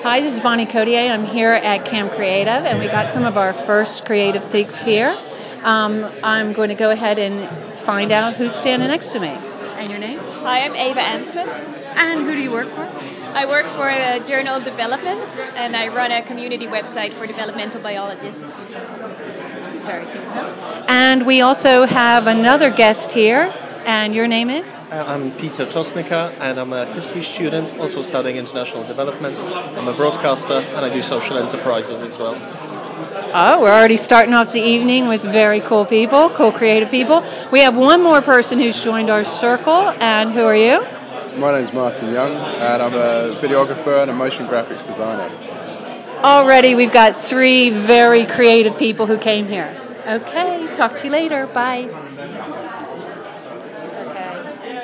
Hi, this is Bonnie Codier. I'm here at Camp Creative, and we got some of our first creative peaks here. I'm going to go ahead and find out who's standing next to me. And your name? Hi, I'm Ava Anson. And who do you work for? I work for a Journal of Development, and I run a community website for developmental biologists. Very good. And we also have another guest here, and your name is? I'm Peter Czosnyka, and I'm a history student, also studying international development. I'm a broadcaster, and I do social enterprises as well. Oh, we're already starting off the evening with very cool people, cool creative people. We have one more person who's joined our circle, and who are you? My name's Martin Young, and I'm a videographer and a motion graphics designer. Already we've got 3 very creative people who came here. Okay, talk to you later. Bye.